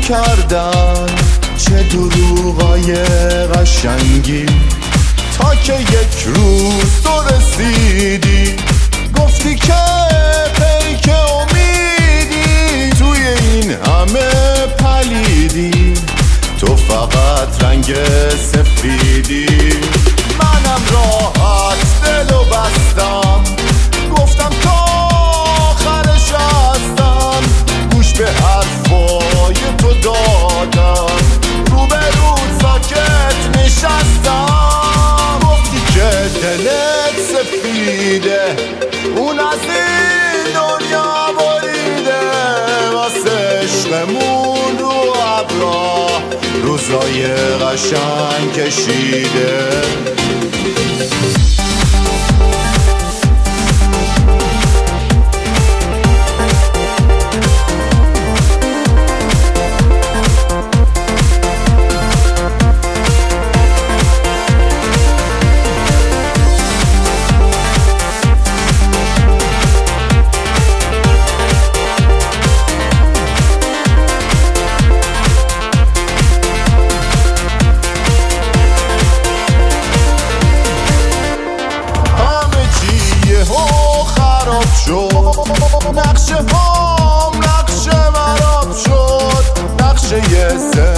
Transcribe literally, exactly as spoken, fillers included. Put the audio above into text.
کردن چه دروغای قشنگی، تا که یک روز تو رسیدی گفتی که پیک امیدی، توی این همه پلیدی تو فقط رنگ سفیدی. منم راحت دلو بستم، گفتم تا آخرش هستم، گوش به حرفای تو دادم، رو به رو ساکت نشستم. گفتی که دلت سفیده، اون از این دنیا بریده، واسه عشقمون رو ابرا روزای قشنگ کشیده. نقشه هام نقشه مراب شد، نقشه